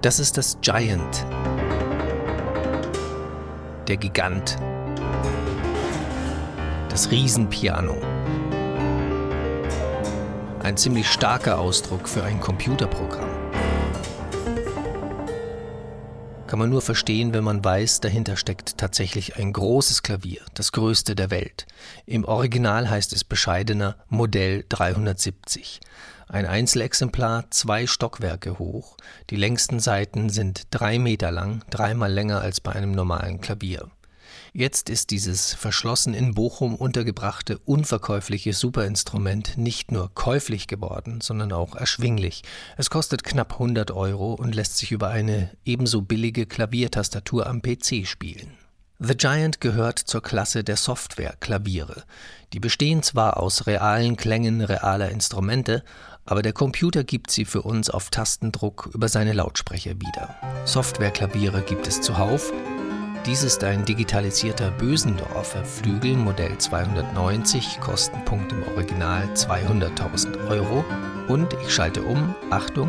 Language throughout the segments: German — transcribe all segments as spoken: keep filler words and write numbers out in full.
Das ist das Giant, der Gigant, das Riesenpiano. Ein ziemlich starker Ausdruck für ein Computerprogramm. Kann man nur verstehen, wenn man weiß, dahinter steckt tatsächlich ein großes Klavier, das größte der Welt. Im Original heißt es bescheidener Modell dreihundertsiebzig. Ein Einzelexemplar, zwei Stockwerke hoch. Die längsten Saiten sind drei Meter lang, dreimal länger als bei einem normalen Klavier. Jetzt ist dieses verschlossen in Bochum untergebrachte, unverkäufliche Superinstrument nicht nur käuflich geworden, sondern auch erschwinglich. Es kostet knapp hundert Euro und lässt sich über eine ebenso billige Klaviertastatur am P C spielen. The Giant gehört zur Klasse der Software-Klaviere. Die bestehen zwar aus realen Klängen realer Instrumente, aber der Computer gibt sie für uns auf Tastendruck über seine Lautsprecher wieder. Software-Klaviere gibt es zuhauf. Dies ist ein digitalisierter Bösendorfer Flügel Modell zweihundertneunzig, Kostenpunkt im Original zweihunderttausend Euro. Und ich schalte um, Achtung.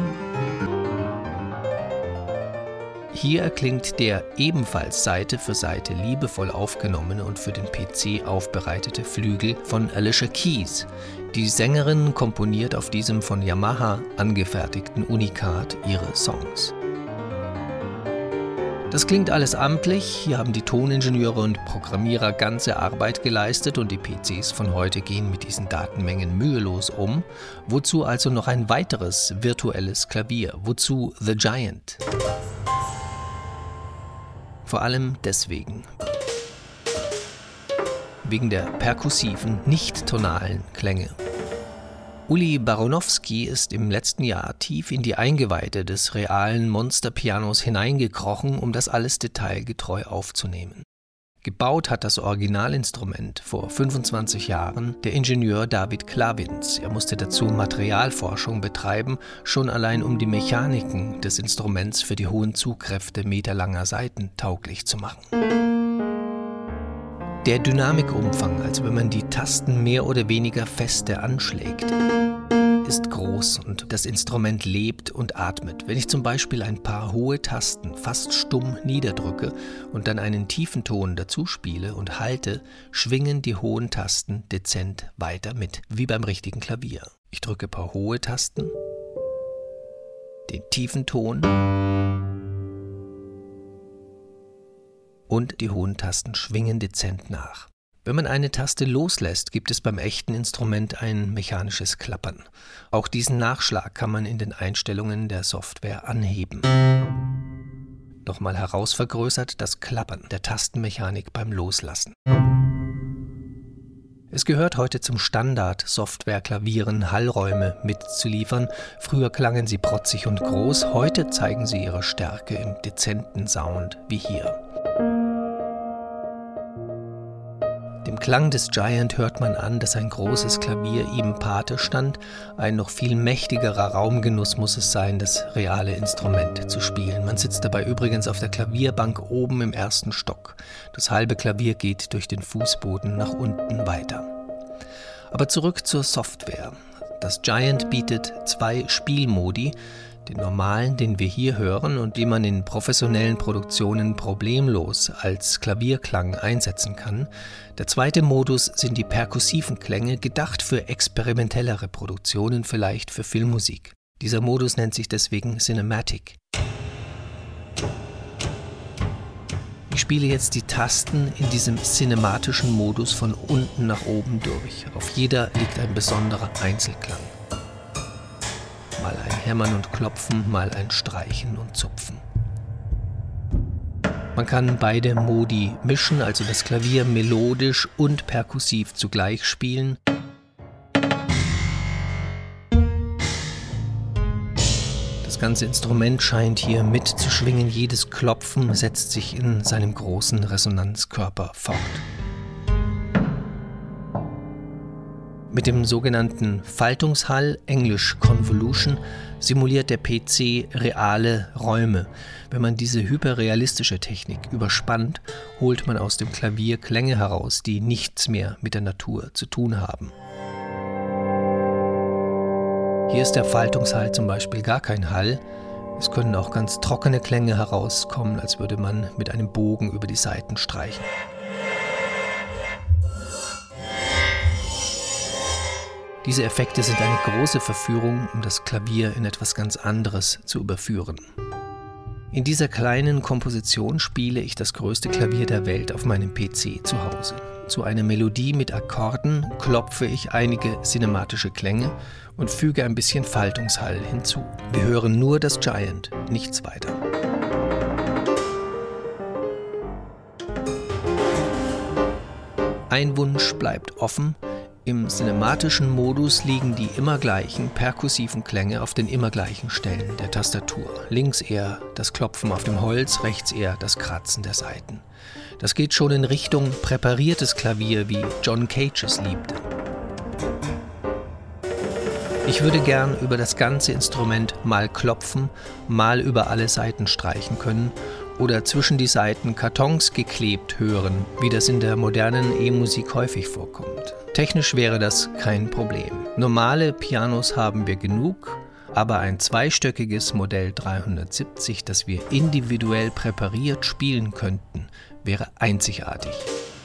Hier erklingt der ebenfalls Seite für Seite liebevoll aufgenommene und für den P C aufbereitete Flügel von Alicia Keys. Die Sängerin komponiert auf diesem von Yamaha angefertigten Unikat ihre Songs. Das klingt alles amtlich, hier haben die Toningenieure und Programmierer ganze Arbeit geleistet und die P Cs von heute gehen mit diesen Datenmengen mühelos um. Wozu also noch ein weiteres virtuelles Klavier? Wozu The Giant? Vor allem deswegen. Wegen der perkussiven, nicht-tonalen Klänge. Uli Baronowski ist im letzten Jahr tief in die Eingeweide des realen Monsterpianos hineingekrochen, um das alles detailgetreu aufzunehmen. Gebaut hat das Originalinstrument vor fünfundzwanzig Jahren der Ingenieur David Klawins. Er musste dazu Materialforschung betreiben, schon allein um die Mechaniken des Instruments für die hohen Zugkräfte meterlanger Saiten tauglich zu machen. Der Dynamikumfang, also wenn man die Tasten mehr oder weniger feste anschlägt, ist groß und das Instrument lebt und atmet. Wenn ich zum Beispiel ein paar hohe Tasten fast stumm niederdrücke und dann einen tiefen Ton dazu spiele und halte, schwingen die hohen Tasten dezent weiter mit, wie beim richtigen Klavier. Ich drücke ein paar hohe Tasten, den tiefen Ton und die hohen Tasten schwingen dezent nach. Wenn man eine Taste loslässt, gibt es beim echten Instrument ein mechanisches Klappern. Auch diesen Nachschlag kann man in den Einstellungen der Software anheben. Nochmal herausvergrößert das Klappern der Tastenmechanik beim Loslassen. Es gehört heute zum Standard, Software-Klavieren Hallräume mitzuliefern. Früher klangen sie protzig und groß, heute zeigen sie ihre Stärke im dezenten Sound wie hier. Dem Klang des Giant hört man an, dass ein großes Klavier ihm Pate stand. Ein noch viel mächtigerer Raumgenuss muss es sein, das reale Instrument zu spielen. Man sitzt dabei übrigens auf der Klavierbank oben im ersten Stock. Das halbe Klavier geht durch den Fußboden nach unten weiter. Aber zurück zur Software. Das Giant bietet zwei Spielmodi. Den normalen, den wir hier hören und den man in professionellen Produktionen problemlos als Klavierklang einsetzen kann. Der zweite Modus sind die perkussiven Klänge, gedacht für experimentellere Produktionen, vielleicht für Filmmusik. Dieser Modus nennt sich deswegen Cinematic. Ich spiele jetzt die Tasten in diesem cinematischen Modus von unten nach oben durch. Auf jeder liegt ein besonderer Einzelklang. Mal ein Hämmern und Klopfen, mal ein Streichen und Zupfen. Man kann beide Modi mischen, also das Klavier melodisch und perkussiv zugleich spielen. Das ganze Instrument scheint hier mitzuschwingen, jedes Klopfen setzt sich in seinem großen Resonanzkörper fort. Mit dem sogenannten Faltungshall, englisch Convolution, simuliert der P C reale Räume. Wenn man diese hyperrealistische Technik überspannt, holt man aus dem Klavier Klänge heraus, die nichts mehr mit der Natur zu tun haben. Hier ist der Faltungshall zum Beispiel gar kein Hall. Es können auch ganz trockene Klänge herauskommen, als würde man mit einem Bogen über die Saiten streichen. Diese Effekte sind eine große Verführung, um das Klavier in etwas ganz anderes zu überführen. In dieser kleinen Komposition spiele ich das größte Klavier der Welt auf meinem P C zu Hause. Zu einer Melodie mit Akkorden klopfe ich einige cinematische Klänge und füge ein bisschen Faltungshall hinzu. Wir hören nur das Giant, nichts weiter. Ein Wunsch bleibt offen. Im cinematischen Modus liegen die immer gleichen perkussiven Klänge auf den immer gleichen Stellen der Tastatur. Links eher das Klopfen auf dem Holz, rechts eher das Kratzen der Saiten. Das geht schon in Richtung präpariertes Klavier, wie John Cage es liebte. Ich würde gern über das ganze Instrument mal klopfen, mal über alle Saiten streichen können oder zwischen die Saiten Kartons geklebt hören, wie das in der modernen E-Musik häufig vorkommt. Technisch wäre das kein Problem. Normale Pianos haben wir genug, aber ein zweistöckiges Modell dreihundertsiebzig, das wir individuell präpariert spielen könnten, wäre einzigartig.